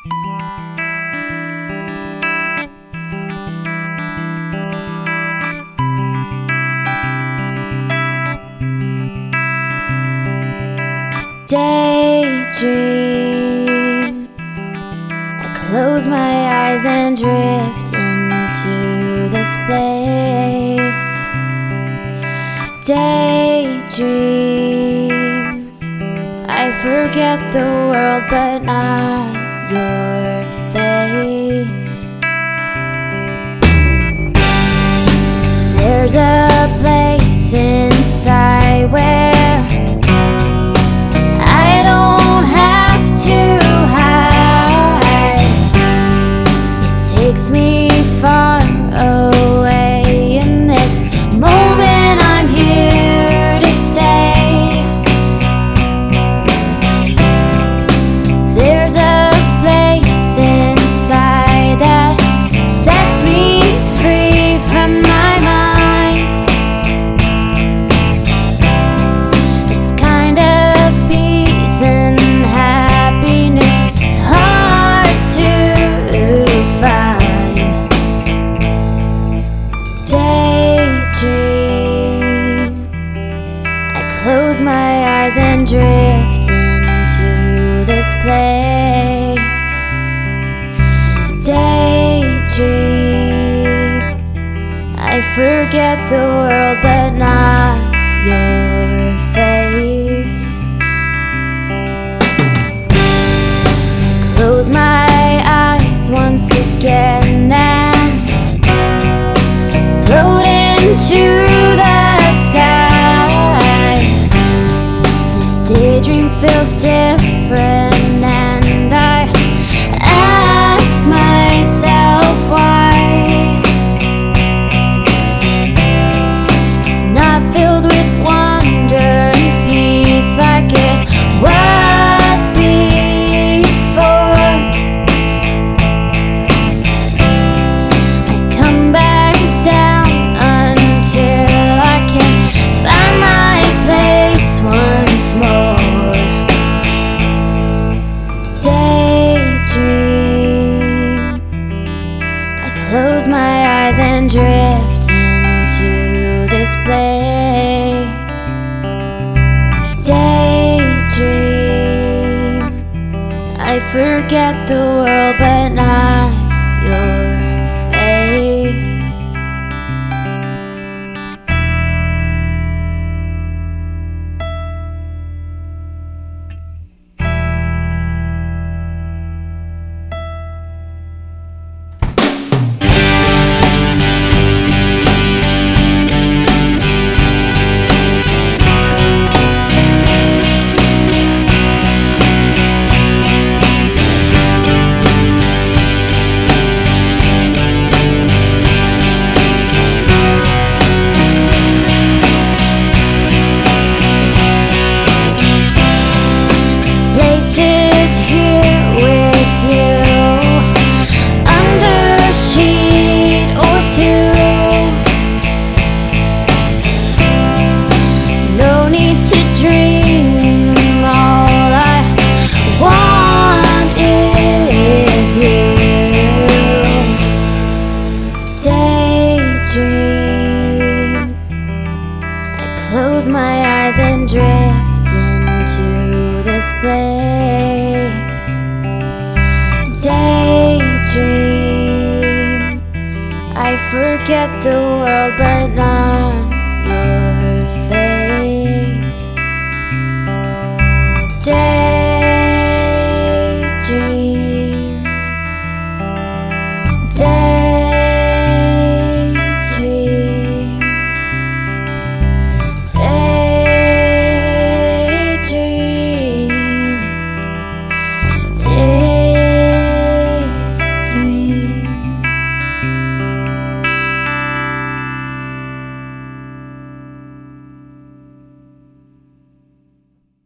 Daydream. I close my eyes and drift into this place. Daydream. I forget the world but not your face. There's a place inside where I don't have to hide. It takes me far away. In this moment I'm here to stay. There's a place inside that sets me free from my mind. This kind of peace and happiness is hard to find. Daydream. I close my eyes and drift into this place. Daydream. I forget the world but not your face. Close my eyes once again and float into the sky. This daydream feels different and I ask myself why. It's not filled with wonder and peace like it was before. I come back down until I can find my place once more. Daydream. I close my eyes and drift into this place. Daydream. I forget the world but not your face. Places here with you, under a sheet or two. No need to dream, all I want is you. Daydream. I close my eyes and drift into this place. Daydream. I forget the world but not